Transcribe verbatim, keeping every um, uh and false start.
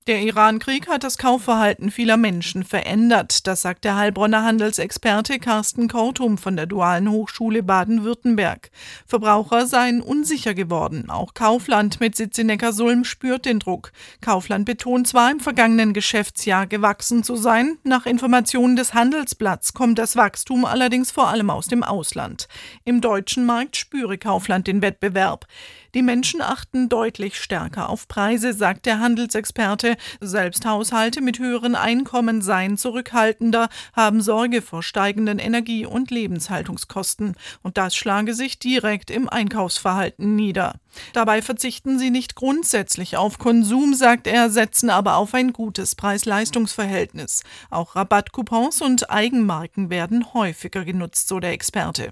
Der Iran-Krieg hat das Kaufverhalten vieler Menschen verändert. Das sagt der Heilbronner Handelsexperte Carsten Kortum von der Dualen Hochschule Baden-Württemberg. Verbraucher seien unsicher geworden. Auch Kaufland mit Sitz in Neckarsulm spürt den Druck. Kaufland betont zwar, im vergangenen Geschäftsjahr gewachsen zu sein. Nach Informationen des Handelsblatts kommt das Wachstum allerdings vor allem aus dem Ausland. Im deutschen Markt spüre Kaufland den Wettbewerb. Die Menschen achten deutlich stärker auf Preise, sagt der Handelsexperte. Selbst Haushalte mit höheren Einkommen seien zurückhaltender, haben Sorge vor steigenden Energie- und Lebenshaltungskosten. Und das schlage sich direkt im Einkaufsverhalten nieder. Dabei verzichten sie nicht grundsätzlich auf Konsum, sagt er, setzen aber auf ein gutes Preis-Leistungs-Verhältnis. Auch Rabattcoupons und Eigenmarken werden häufiger genutzt, so der Experte.